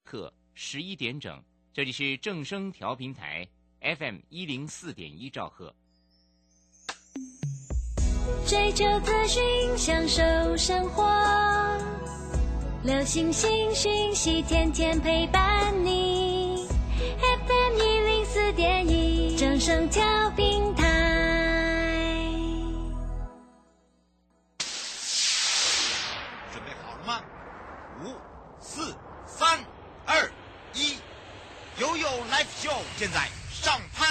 刻11点整，这里是正声调频台 FM104.1兆赫。 追求资讯，享受生活，流行新讯息，天天陪伴你。FM104.1，正声调频台。 准备好了吗？5、4、3、2、1，悠悠 Live Show 现在上拍。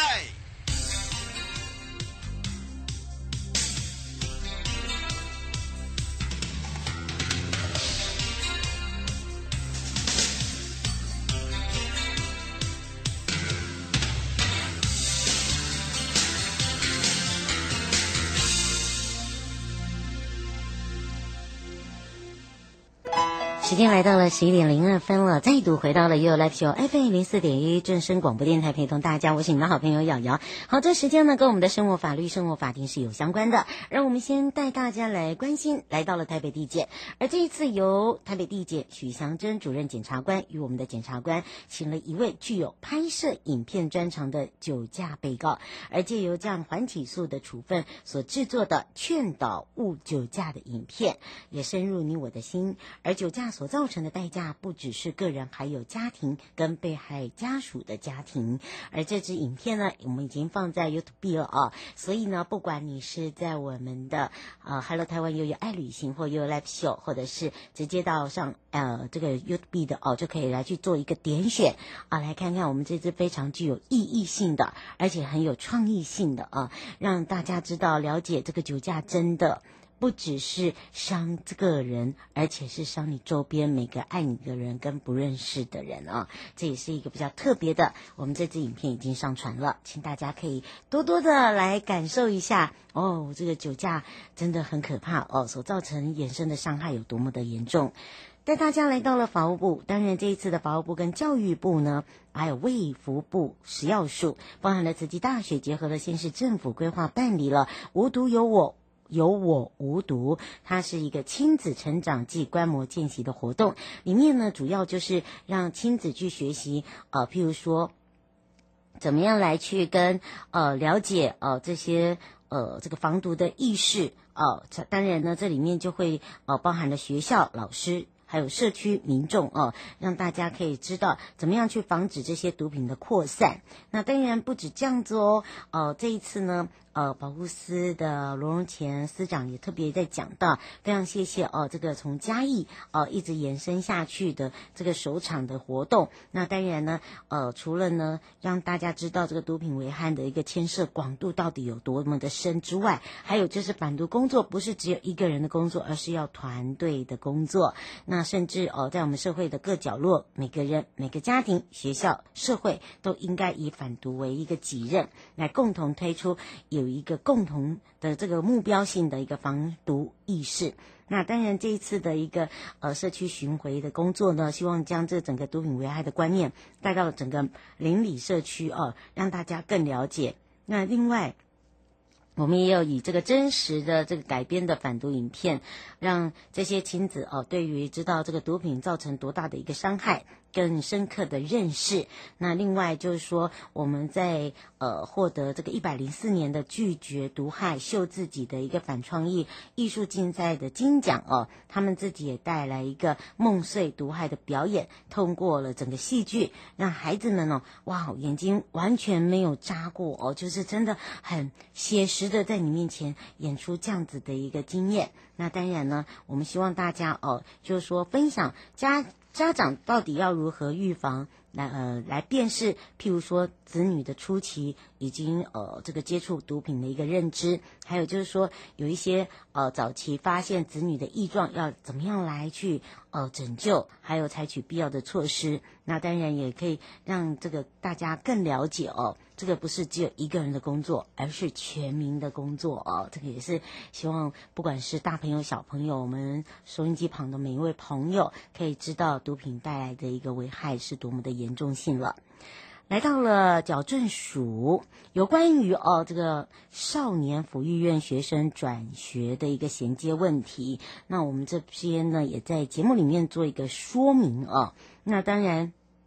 时间来到了11:02了，再度回到了悠悠 Live Show FM104.1正声广播电台，陪同大家，我是你的好朋友瑶瑶。好，这时间呢跟我们的生活法律、生活法庭是有相关的，让我们先带大家来关心来到了台北地检，而这一次由台北地检许祥珍主任检察官与我们的检察官请了一位具有拍摄影片专长的酒驾被告，而借由这样缓起诉的处分所制作的劝导勿酒驾的影片，也深入你我的心。而酒驾所造成的代价不只是个人，还有家庭跟被害家属的家庭。而这支影片呢，我们已经放在 YouTube 了啊，所以呢，不管你是在我们的Hello 台湾悠悠爱旅行或悠悠 Live Show， 或者是直接到上这个 YouTube 的就可以来去做一个点选来看看我们这支非常具有意义性的，而且很有创意性的让大家知道了解这个酒驾真的不只是伤这个人，而且是伤你周边每个爱你的人跟不认识的人这也是一个比较特别的，我们这支影片已经上传了，请大家可以多多的来感受一下这个酒驾真的很可怕所造成衍生的伤害有多么的严重。带大家来到了法务部，当然这一次的法务部跟教育部呢，还有卫福部食药署，包含了慈济大学结合了县市政府规划办理了无毒有我无毒，它是一个亲子成长暨观摩见习的活动，里面呢主要就是让亲子去学习譬如说怎么样来去跟了解这些这个防毒的意识当然呢这里面就会包含了学校老师还有社区民众让大家可以知道怎么样去防止这些毒品的扩散。那当然不止这样子这一次呢保护司的罗荣乾司长也特别在讲到，非常谢谢这个从嘉义一直延伸下去的这个首场的活动。那当然呢除了呢让大家知道这个毒品危害的一个牵涉广度到底有多么的深之外，还有就是反毒工作不是只有一个人的工作，而是要团队的工作。那甚至在我们社会的各角落，每个人每个家庭学校社会都应该以反毒为一个己任，来共同推出有一个共同的这个目标性的一个防毒意识。那当然这一次的一个社区巡回的工作呢，希望将这整个毒品危害的观念带到整个邻里社区让大家更了解。那另外我们也有以这个真实的这个改编的反毒影片，让这些亲子对于知道这个毒品造成多大的一个伤害更深刻的认识。那另外就是说我们在获得这个104年的拒绝毒害秀自己的一个反创意艺术竞赛的金奖他们自己也带来一个梦碎毒害的表演，通过了整个戏剧让孩子们哇眼睛完全没有眨过就是真的很写实的在你面前演出这样子的一个经验。那当然呢我们希望大家就是说分享家长到底要如何预防来辨识譬如说子女的初期已经这个接触毒品的一个认知，还有就是说有一些早期发现子女的异状要怎么样来去拯救，还有采取必要的措施。那当然也可以让这个大家更了解这个不是只有一个人的工作，而是全民的工作这个也是希望不管是大朋友小朋友，我们收音机旁的每一位朋友可以知道毒品带来的一个危害是多么的严重性了。来到了矫正署，有关于这个少年抚育院学生转学的一个衔接问题，那我们这边呢也在节目里面做一个说明那当然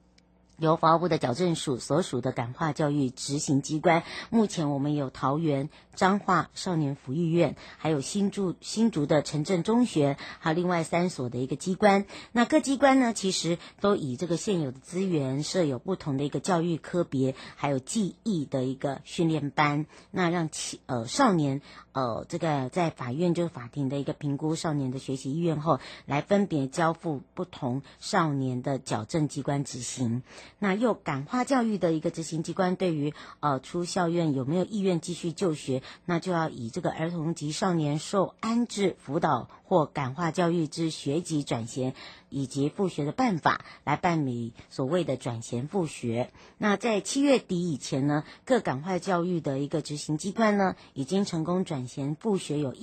由法务部的矫正署所属的感化教育执行机关，目前我们有桃园、彰化少年福育院，还有新竹的城镇中学，还有另外3所的一个机关。那各机关呢，其实都以这个现有的资源设有不同的一个教育科别，还有技艺的一个训练班，那让少年这个在法院就是法庭的一个评估少年的学习意愿后，来分别交付不同少年的矫正机关执行。那又感化教育的一个执行机关，对于出校院有没有意愿继续就学，那就要以这个儿童及少年受安置辅导或感化教育之学籍转衔以及复学的办法来办理所谓的转衔复学。那在7月底以前呢，各感化教育的一个执行机关呢，已经成功转衔复学有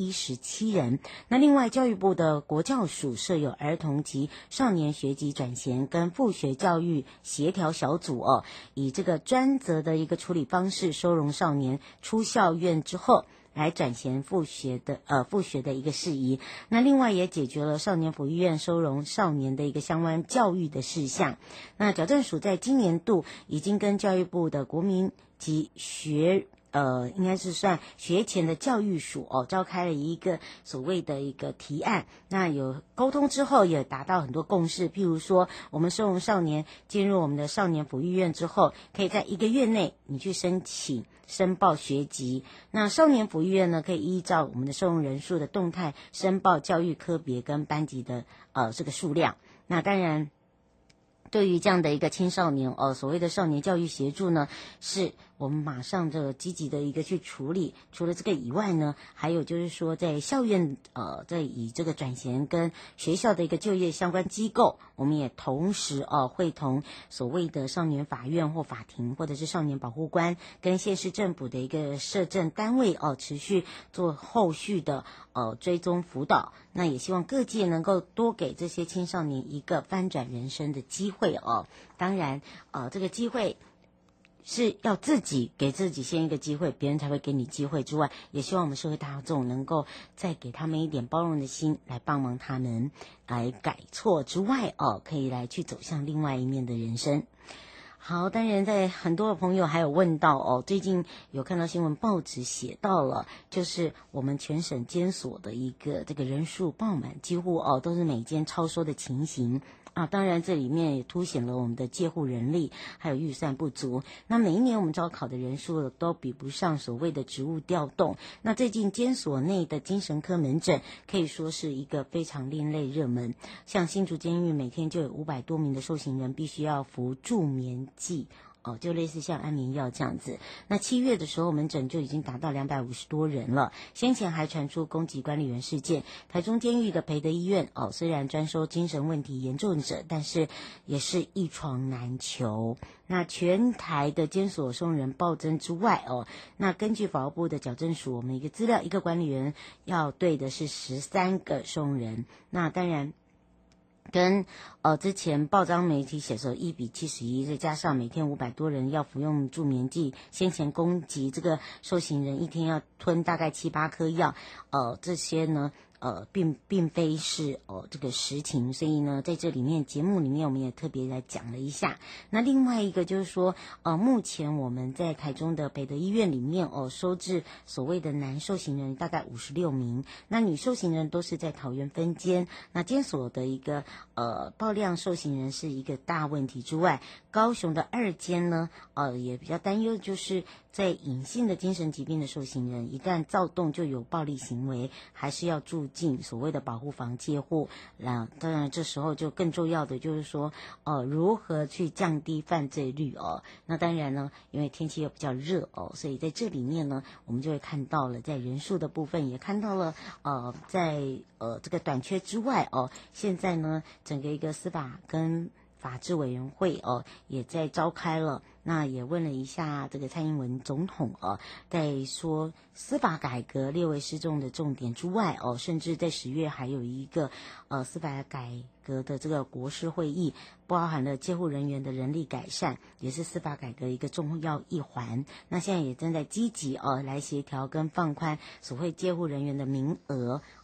117人。那另外教育部的国教署设有儿童及少年学籍转衔跟复学教育协调小组以这个专责的一个处理方式收容少年出校院之后来转衔复学的一个事宜。那另外也解决了少年福利院收容少年的一个相关教育的事项。那矫正署在今年度已经跟教育部的国民及应该是算学前的教育署召开了一个所谓的一个提案，那有沟通之后也达到很多共识。譬如说我们收容少年进入我们的少年福利院之后，可以在1个月内你去申报学籍，那少年福利院呢可以依照我们的收容人数的动态申报教育科别跟班级的这个数量。那当然对于这样的一个青少年所谓的少年教育协助呢，是我们马上这个积极的一个去处理。除了这个以外呢，还有就是说在校院在以这个转衔跟学校的一个就业相关机构，我们也同时会同所谓的少年法院或法庭或者是少年保护官跟县市政府的一个社政单位持续做后续的追踪辅导。那也希望各界能够多给这些青少年一个翻转人生的机会当然这个机会是要自己给自己先一个机会，别人才会给你机会之外，也希望我们社会大众能够再给他们一点包容的心，来帮忙他们来改错之外可以来去走向另外一面的人生。好，当然在很多的朋友还有问到最近有看到新闻报纸写到了，就是我们全省监所的一个这个人数爆满，几乎都是每间超收的情形当然这里面也凸显了我们的戒护人力还有预算不足。那每一年我们招考的人数都比不上所谓的职务调动。那最近监所内的精神科门诊可以说是一个非常另类热门，像新竹监狱每天就有500多名的受刑人必须要服助眠剂就类似像安眠药这样子。那7月的时候门诊就已经达到250多人了。先前还传出攻击管理员事件，台中监狱的培德医院虽然专收精神问题严重者，但是也是一床难求。那全台的监所收容人暴增之外那根据法务部的矫正署我们一个资料，一个管理员要对的是13个收容人。那当然跟之前报章媒体写说1比71，再加上每天500多人要服用助眠剂，先前攻击这个受刑人一天要吞大概7、8颗药这些呢并非是这个实情，所以呢在这里面节目里面我们也特别来讲了一下。那另外一个就是说目前我们在台中的北德医院里面收治所谓的男受刑人大概56名，那女受刑人都是在桃园分监。那监所的一个爆量受刑人是一个大问题之外，高雄的2监呢也比较担忧，就是在隐性的精神疾病的受刑人一旦躁动就有暴力行为，还是要住进所谓的保护房戒护。那当然这时候就更重要的就是说如何去降低犯罪率那当然呢因为天气又比较热所以在这里面呢我们就会看到了在人数的部分，也看到了在这个短缺之外现在呢整个一个司法跟法制委员会也在召开了。那也问了一下这个蔡英文总统在说司法改革列为施政的重点之外甚至在10月还有一个司法改革的这个国事会议，包含了戒护人员的人力改善，也是司法改革一个重要一环。那现在也正在积极来协调跟放宽所谓戒护人员的名额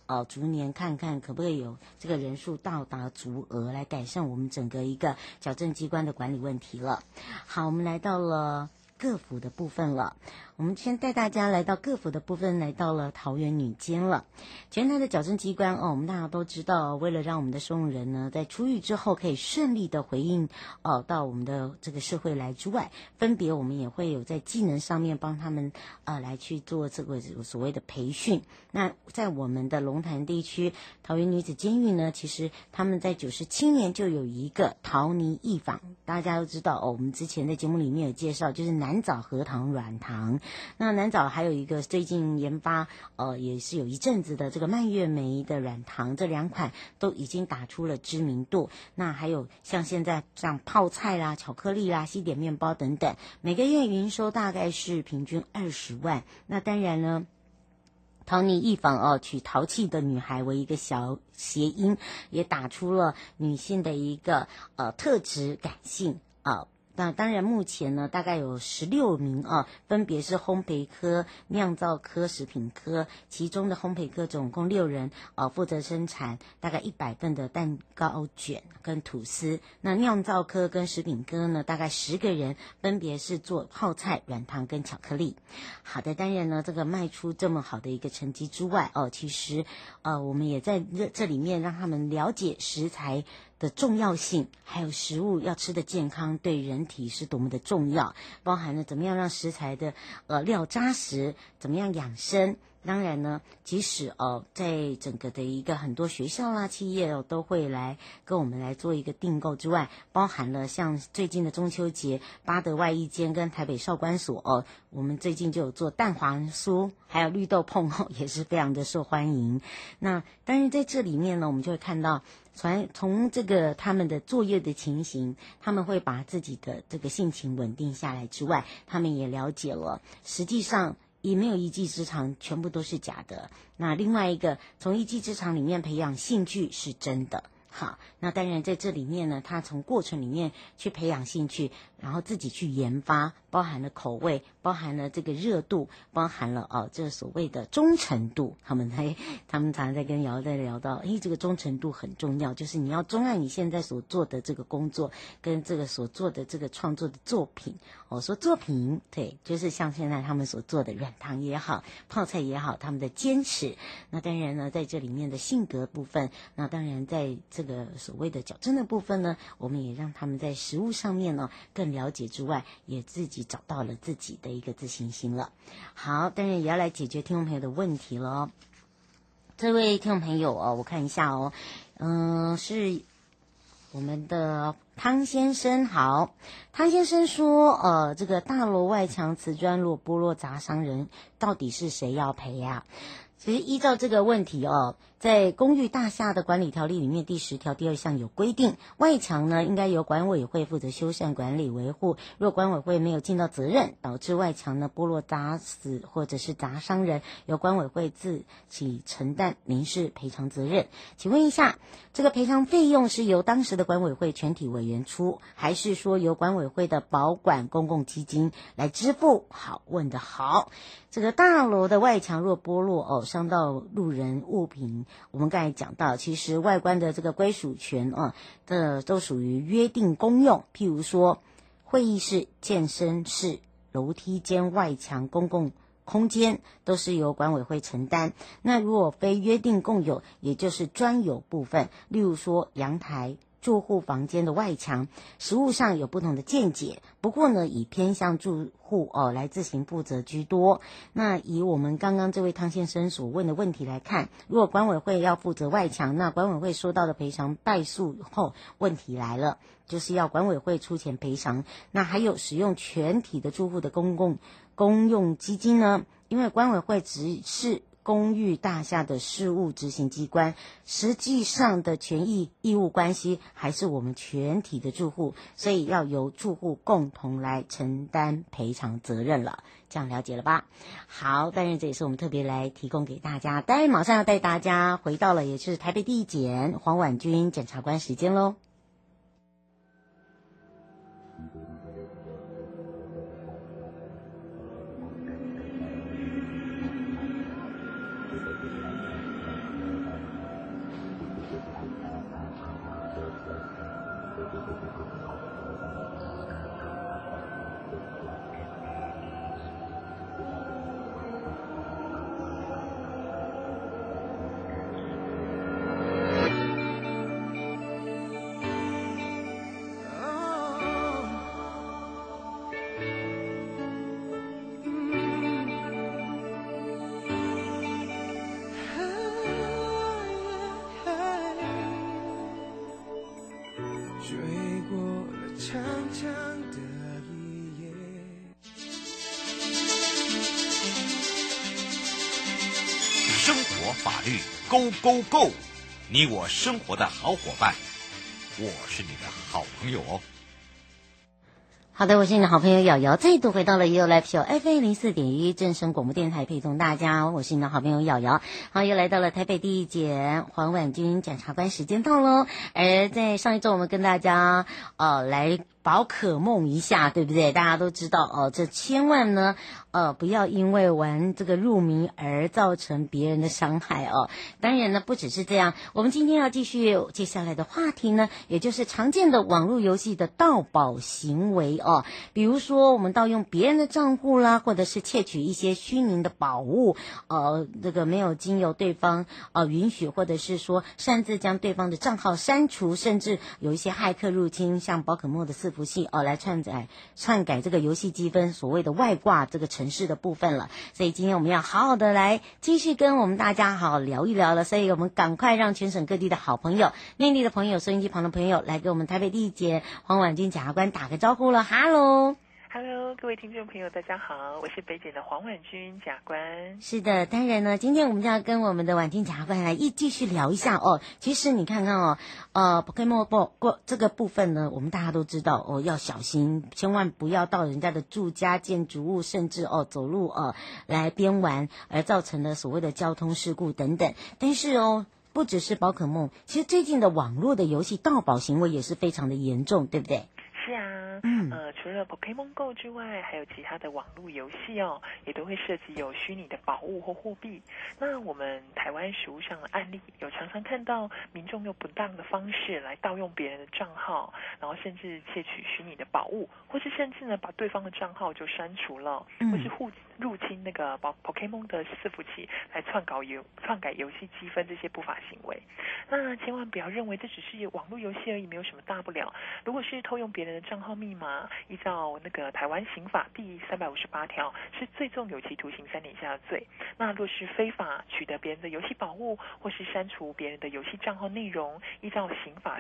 逐年看看可不可以有这个人数到达足额，来改善我们整个一个矫正机关的管理问题了。好，我们来到了各府的部分了。我们先带大家来到各府的部分，来到了桃园女监了。全台的矫正机关我们大家都知道，为了让我们的收容人呢在出狱之后可以顺利的回应到我们的这个社会来之外，分别我们也会有在技能上面帮他们来去做这个所谓的培训。那在我们的龙潭地区桃园女子监狱呢，其实他们在97年就有一个桃泥艺坊，大家都知道我们之前在节目里面有介绍，就是南枣核桃软糖。那南枣还有一个最近研发也是有一阵子的这个蔓越莓的软糖，这2款都已经打出了知名度。那还有像现在像泡菜啦、巧克力啦、西点面包等等，每个月营收大概是平均20万。那当然呢，桃泥艺坊取淘气的女孩为一个小谐音，也打出了女性的一个特质感性那当然目前呢大概有16名分别是烘焙科、酿造科、食品科，其中的烘焙科总共6人负责生产大概100份的蛋糕卷跟吐司。那酿造科跟食品科呢大概10个人，分别是做泡菜、软糖跟巧克力。好的，当然呢这个卖出这么好的一个成绩之外其实我们也在这里面让他们了解食材的重要性，还有食物要吃的健康对人体是多么的重要，包含了怎么样让食材的料扎实，怎么样养生。当然呢，即使在整个的一个很多学校啦、企业都会来跟我们来做一个订购之外，包含了像最近的中秋节，八德外役监跟台北少管所我们最近就有做蛋黄酥，还有绿豆椪也是非常的受欢迎。那当然在这里面呢，我们就会看到从这个他们的作业的情形，他们会把自己的这个性情稳定下来之外，他们也了解了实际上也没有一技之长，全部都是假的。那另外一个，从一技之长里面培养兴趣是真的。好，那当然在这里面呢，他从过程里面去培养兴趣，然后自己去研发，包含了口味，包含了这个热度，包含了这所谓的忠诚度。他们常常在跟瑶在聊到，这个忠诚度很重要，就是你要钟爱你现在所做的这个工作，跟这个所做的这个创作的作品。说作品，对，就是像现在他们所做的软糖也好，泡菜也好，他们的坚持。那当然呢，在这里面的性格部分，那当然在这个所谓的矫正的部分呢，我们也让他们在食物上面呢更了解之外，也自己找到了自己的一个自信心了。好，当然也要来解决听众朋友的问题了。这位听众朋友我看一下是我们的汤先生。好，汤先生说这个大楼外墙瓷砖落剥落砸伤人，到底是谁要赔啊？其实依照这个问题在公寓大厦的管理条例里面第10条第2项有规定，外墙呢应该由管委会负责修缮、管理、维护。若管委会没有尽到责任，导致外墙呢剥落砸死或者是砸伤人，由管委会自己承担民事赔偿责任。请问一下，这个赔偿费用是由当时的管委会全体委员出，还是说由管委会的保管公共基金来支付？好，问得好。这个大楼的外墙若剥落伤到路人物品，我们刚才讲到，其实外观的这个归属权这都属于约定公用。譬如说会议室、健身室、楼梯间外墙公共空间都是由管委会承担。那如果非约定共有，也就是专有部分，例如说阳台、住户房间的外墙，实务上有不同的见解，不过呢以偏向住户来自行负责居多。那以我们刚刚这位汤先生所问的问题来看，如果管委会要负责外墙，那管委会收到的赔偿败诉后，问题来了，就是要管委会出钱赔偿。那还有使用全体的住户的公用基金呢，因为管委会只是公寓大厦的事务执行机关，实际上的权益义务关系还是我们全体的住户，所以要由住户共同来承担赔偿责任了。这样了解了吧？好，当然这也是我们特别来提供给大家。当然马上要带大家回到了也是台北地检黄婉君检察官时间咯。 长长的一夜。 生活法律 Go Go Go， 你我生活的好伙伴，我是你的好朋友哦。 好的，我是你的好朋友瑶瑶，再度回到了 You Live Show FM04.1正声广播电台，陪同大家，我是你的好朋友瑶瑶。好，又来到了台北第一检黄婉君检察官时间到喽。而在上一周，我们跟大家来宝可梦一下，对不对？大家都知道这千万呢不要因为玩这个入迷而造成别人的伤害哦。当然呢，不只是这样，我们今天要继续接下来的话题呢，也就是常见的网络游戏的盗宝行为哦。比如说我们盗用别人的账户啦，或者是窃取一些虚拟的宝物，这个没有经由对方允许，或者是说擅自将对方的账号删除，甚至有一些骇客入侵，像宝可梦的伺服器来篡改这个游戏积分，所谓的外挂这个程式的部分了。所以今天我们要好好的来继续跟我们大家好好聊一聊了。所以我们赶快让全省各地的好朋友、内地的朋友、收音机旁的朋友来给我们台北地检黄婉君检察官打个招呼了。 Hello， 各位听众朋友，大家好，我是北检的黄婉君检察官。 是的，当然呢，今天我们就要跟我们的婉君检察官来继续聊一下哦。其实你看看Pokemon Go 这个部分呢，我们大家都知道要小心，千万不要到人家的住家、建筑物，甚至走路来边玩，而造成了所谓的交通事故等等。但是不只是宝可梦，其实最近的网络的游戏盗宝行为也是非常的严重，对不对？ 是啊，除了 Pokemon Go 之外，还有其他的网络游戏也都会涉及有虚拟的宝物或货币。那我们台湾实务上的案例，有常常看到民众用不当的方式来盗用别人的账号，然后甚至窃取虚拟的宝物，或是甚至呢把对方的账号就删除了，或是入侵那个Pokemon 的伺服器来篡改游戏积分这些不法行为。那千万不要认为这只是网络游戏而已，没有什么大不了。如果是偷用别人的账号密码，依照那个台湾刑法第358条，是最重有期徒刑3年以下的罪。那若是非法取得别人的游戏宝物，或是删除别人的游戏账号内容，依照刑法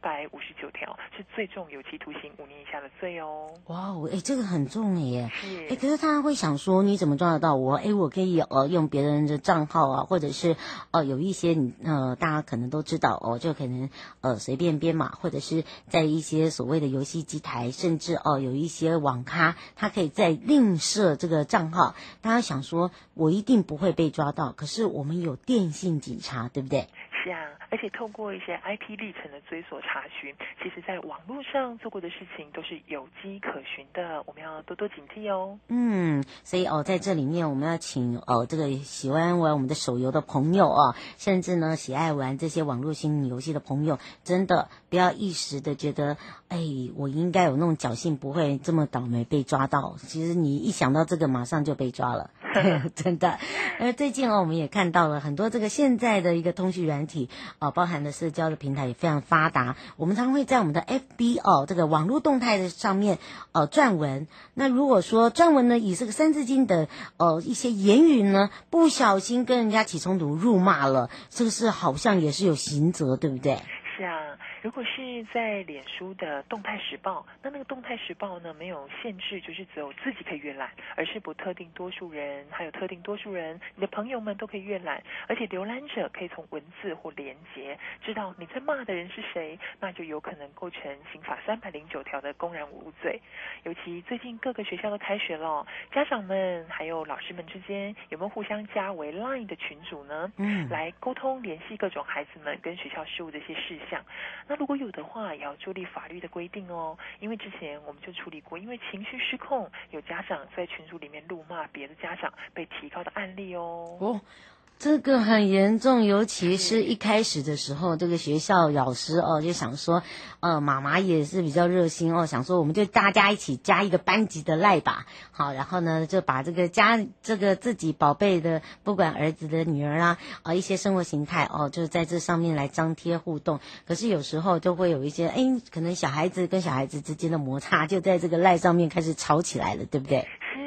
359条，是最重有期徒刑5年以下的罪哦。 哇，这个很重耶。 是。 可是他会想说，你怎么抓得到我？我可以用别人的账号啊，或者是有一些大家可能都知道就可能随便编码，或者是在一些所谓的游戏机台，甚至有一些网咖，他可以再另设这个账号。大家想说，我一定不会被抓到，可是我们有电信警察，对不对？ 是啊，而且透过一些 IP 历程的追索查询，其实在网络上做过的事情都是有迹可循的，我们要多多警惕哦。 所以在这里面我们要请这个喜欢玩我们的手游的朋友甚至呢喜爱玩这些网络虚拟游戏的朋友，真的不要一时的觉得我应该有那种侥幸，不会这么倒霉被抓到。其实你一想到这个，马上就被抓了。真的。最近我们也看到了很多这个现在的一个通讯软体包含的社交的平台也非常发达。我们常会在我们的 FB 这个网络动态的上面撰文。那如果说撰文呢以这个三字经的一些言语呢，不小心跟人家起冲突辱骂了，这个是好像也是有刑责，对不对？ 是啊，如果是在脸书的动态时报，那个动态时报呢没有限制，就是只有自己可以阅览，而是不特定多数人，还有特定多数人，你的朋友们都可以阅览，而且浏览者可以从文字或连结知道你在骂的人是谁，那就有可能构成刑法309条的公然侮辱罪。尤其最近各个学校都开学了，家长们还有老师们之间有没有互相加为 LINE 的群组呢？来沟通联系各种孩子们跟学校事务的一些事项。那如果有的话，也要注意法律的规定哦。因为之前我们就处理过，因为情绪失控，有家长在群组里面辱骂别的家长被提高的案例哦。 这个很严重，尤其是一开始的时候，这个学校老师就想说，妈妈也是比较热心想说我们就大家一起加一个班级的赖吧，好，然后呢就把这个自己宝贝的，不管儿子的女儿啊，一些生活形态就在这上面来张贴互动。可是有时候就会有一些可能小孩子跟小孩子之间的摩擦，就在这个赖上面开始吵起来了，对不对？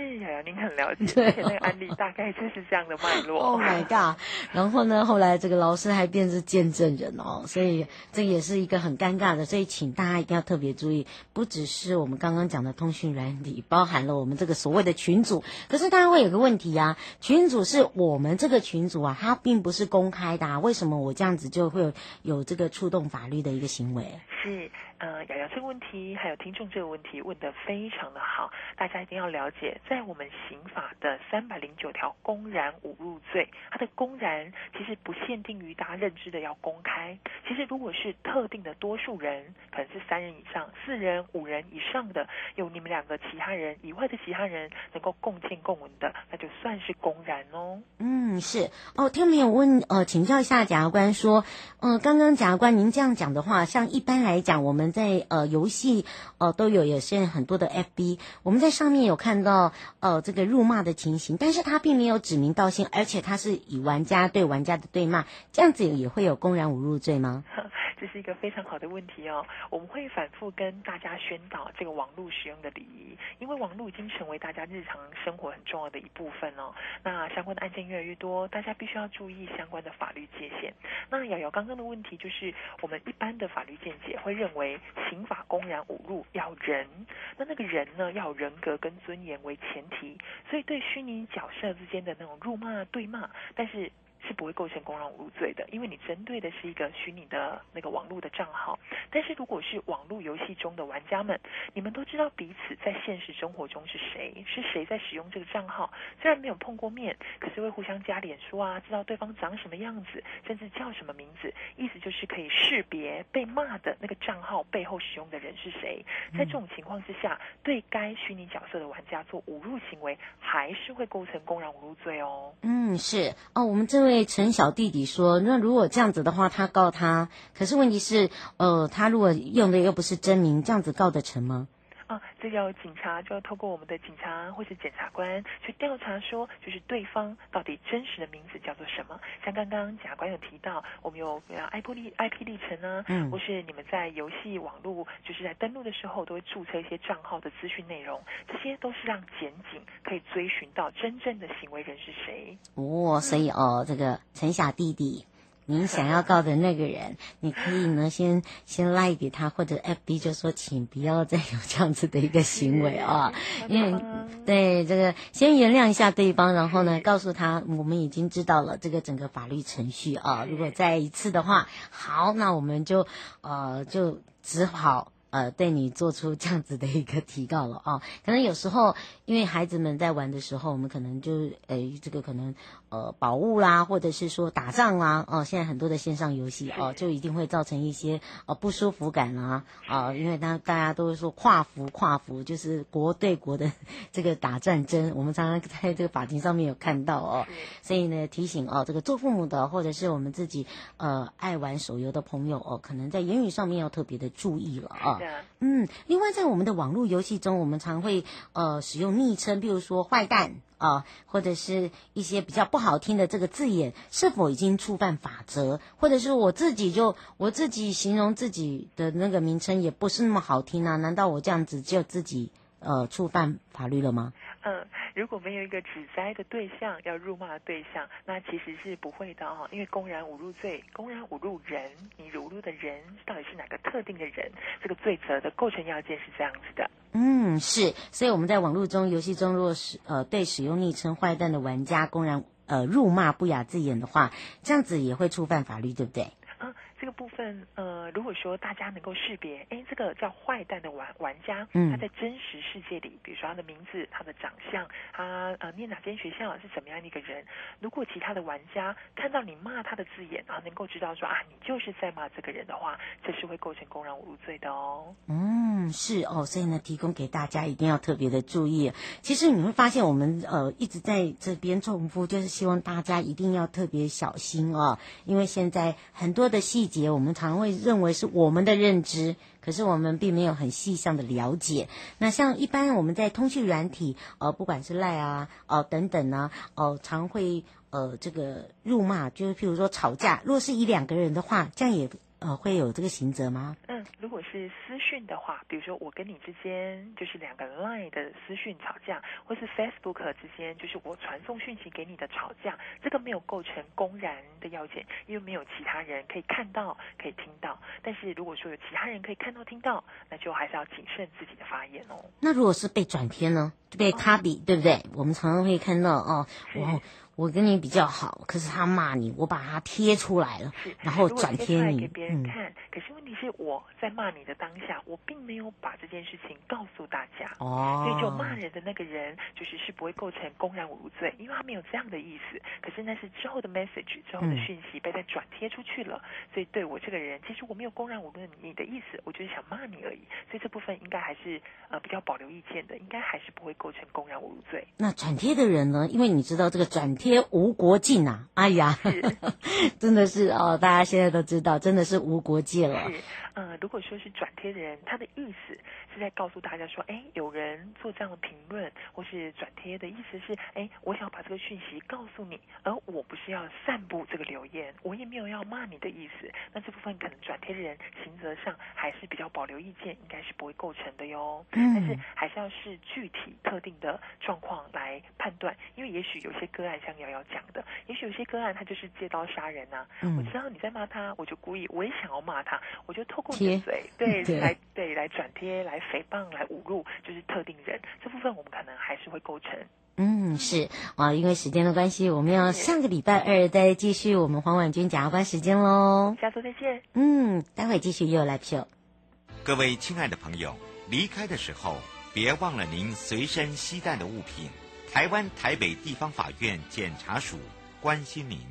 您很了解，而且那个案例大概就是这样的脉络。 Oh my god！ 然后呢，后来这个老师还变成见证人哦，所以这也是一个很尴尬的，所以请大家一定要特别注意，不只是我们刚刚讲的通讯软体，包含了我们这个所谓的群组。可是大家会有个问题啊，群组是我们这个群组啊，它并不是公开的啊，为什么我这样子就会有这个触动法律的一个行为？ 是，瑶瑶这个问题，还有听众这个问题问得非常的好，大家一定要了解，在我们刑法的309条公然侮辱罪，它的公然其实不限定于大家认知的要公开，其实如果是特定的多数人，可能是3人以上、4人、5人以上的，有你们2个其他人以外的其他人能够共见共闻的，那就算是公然哦。 是哦。听没有问请教一下检察官说，刚刚检察官您这样讲的话，像一般来讲，我们在游戏都有现在很多的 FB， 我们在上面有看到这个辱骂的情形，但是他并没有指名道姓，而且他是以玩家对玩家的对骂，这样子也会有公然侮辱罪吗？ 这是一个非常好的问题哦。我们会反复跟大家宣导这个网络使用的礼仪，因为网络已经成为大家日常生活很重要的一部分哦。那相关的案件越来越多，大家必须要注意相关的法律界限。那瑶瑶刚刚的问题就是，我们一般的法律见解会认为，刑法公然侮辱要人，那个人呢要有人格跟尊严为前提，所以对虚拟角色之间的那种辱骂对骂，但是不会构成公然侮辱罪的，因为你针对的是一个虚拟的那个网络的账号。但是如果是网络游戏中的玩家们，你们都知道彼此在现实生活中是谁在使用这个账号，虽然没有碰过面，可是会互相加脸书啊，知道对方长什么样子，甚至叫什么名字，意思就是可以识别被骂的那个账号背后使用的人是谁。在这种情况之下，对该虚拟角色的玩家做侮辱行为，还是会构成公然侮辱罪哦。 是哦。我们这位陈小弟弟说，那如果这样子的话，他告他，可是问题是他如果用的又不是真名，这样子告得成吗？ 这要警察就要透过我们的警察或是检察官去调查，说就是对方到底真实的名字叫做什么。像刚刚检察官有提到，我们有IP 历程啊，或是你们在游戏网络就是在登录的时候都会注册一些账号的资讯内容，这些都是让检警可以追寻到真正的行为人是谁。 所以这个陈小弟弟，您想要告的那个人，你可以呢先赖给他，或者 FB 就说请不要再有这样子的一个行为啊，因为对这个先原谅一下对方，然后呢告诉他我们已经知道了这个整个法律程序啊，如果再一次的话，好，那我们就只好对你做出这样子的一个提告了啊。可能有时候因为孩子们在玩的时候，我们可能就这个可能宝物啦，或者是说打仗啦，现在很多的线上游戏就一定会造成一些不舒服感啦因为大家都会说跨服就是国对国的这个打战争，我们常常在这个法庭上面有看到所以呢提醒这个做父母的或者是我们自己爱玩手游的朋友可能在言语上面要特别的注意了另外在我们的网络游戏中，我们常会使用昵称，比如说坏蛋或者是一些比较不好听的这个字眼，是否已经触犯法则，或者是我自己形容自己的那个名称也不是那么好听啊？难道我这样子就自己触犯法律了吗？ 如果没有一个指摘的对象，要辱骂的对象，那其实是不会的因为公然侮辱罪，公然侮辱人，你侮辱的人到底是哪个特定的人，这个罪责的构成要件是这样子的。 是，所以我们在网络中游戏中，如果是对使用昵称坏蛋的玩家公然辱骂不雅字眼的话，这样子也会触犯法律，对不对？ 这个部分如果说大家能够识别这个叫坏蛋的玩家他在真实世界里，比如说他的名字、他的长相、他念哪间学校是怎么样的一个人，如果其他的玩家看到你骂他的字眼能够知道说你就是在骂这个人的话，这是会构成公然侮辱罪的是所以呢提供给大家一定要特别的注意。其实你会发现我们一直在这边重复，就是希望大家一定要特别小心因为现在很多的细节我们常会认为是我们的认知，可是我们并没有很细项的了解。那像一般我们在通讯软体不管是赖等等常会这个辱骂，就是譬如说吵架，如果是1-2个人的话，这样也会有这个刑责吗？ 如果是私讯的话，比如说我跟你之间就是2个 LINE 的私讯吵架，或是 Facebook 之间就是我传送讯息给你的吵架，这个没有构成公然的要件，因为没有其他人可以看到可以听到。但是如果说有其他人可以看到听到，那就还是要谨慎自己的发言哦。 那如果是被转贴呢？就被copy，对不对？我们常常会看到我跟你比较好，可是他骂你，我把他贴出来了，然后转贴你给别人看。可是问题是我在骂你的当下，我并没有把这件事情告诉大家，所以就骂人的那个人是不会构成公然侮辱罪，因为他没有这样的意思。可是那是之后的 message， 之后的讯息被再转贴出去了，所以对我这个人，其实我没有公然侮辱你的意思，我就是想骂你而已。所以这部分应该还是比较保留意见的，应该还是不会构成公然侮辱罪。 那转贴的人呢？因为你知道这个转贴无国境啊，哎呀，真的是大家现在都知道，真的是无国界了。 如果说是转贴的人，他的意思是在告诉大家说，有人做这样的评论，或是转贴的意思是，我想把这个讯息告诉你，而我不是要散布这个留言，我也没有要骂你的意思。那这部分可能转贴的人刑责上还是比较保留意见，应该是不会构成的哟。但是还是要视具体特定的状况来判断，因为也许有些个案像瑶瑶讲的，也许有些个案他就是借刀杀人啊。我知道你在骂他，我就故意我也想要骂他，我就透过你的嘴来转贴、来诽谤、来侮辱，就是特定人。这部分我们可能还是会构成。 是因为时间的关系，我们要上个礼拜二再继续我们黄婉君检察官时间喽。 下周再见。 待会继续又来秀。 各位亲爱的朋友，离开的时候别忘了您随身携带的物品。台湾台北地方法院检察署关心您。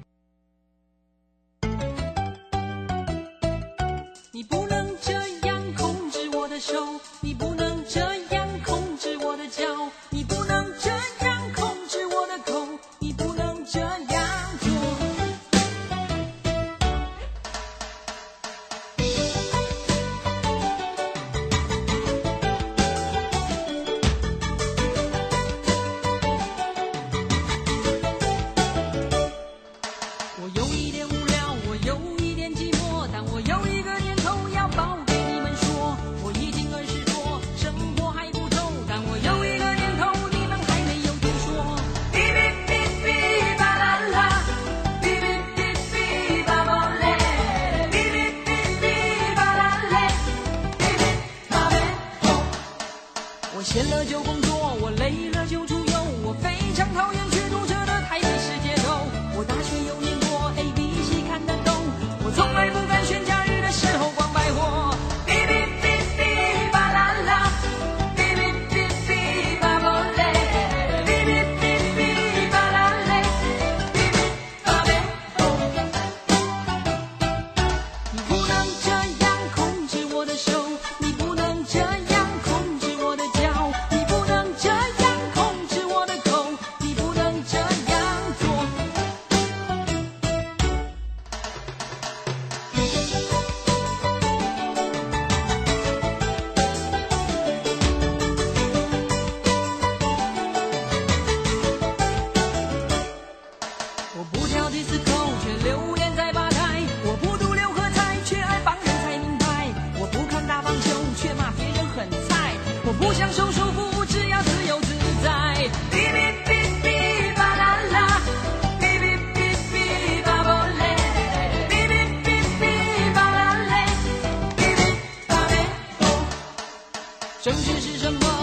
你不能这样控制我的手，你不能这样控制我的脚，你不能这样控制我的口，你不能这样做。我有一点无聊，我有一点寂寞，但我有一个念头要报给你们说。我已经20多，生活还不够，但我有一个念头你们还没有听说。哔哔哔哔吧啦啦，哔哔哔哔吧吧嘞，哔哔哔哔吧啦嘞，哔哔吧呗吼。我闲了就工作，我累了就出游，我非常讨厌去堵车的台北市街头。我大学有念过 ABC 看得懂，我从来不敢选假日的时候逛百货。哔哔哔哔吧啦啦，哔哔哔哔吧吧嘞，哔哔哔哔吧啦嘞，哔哔吧呗吼。你不能这样控制我的手，你不能这样控制我的脚，你不能这样控制我的口，你不能这样做。我不跳迪斯科，却留恋在吧台；我不读六合彩，却爱帮人才名牌；我不看打棒球，却骂别人很菜；我不享受束缚，只要自由自在。哔哔哔哔吧啦啦，哔哔哔哔吧吧嘞，哔哔哔哔吧啦嘞，哔哔吧呗吼。正确是什么？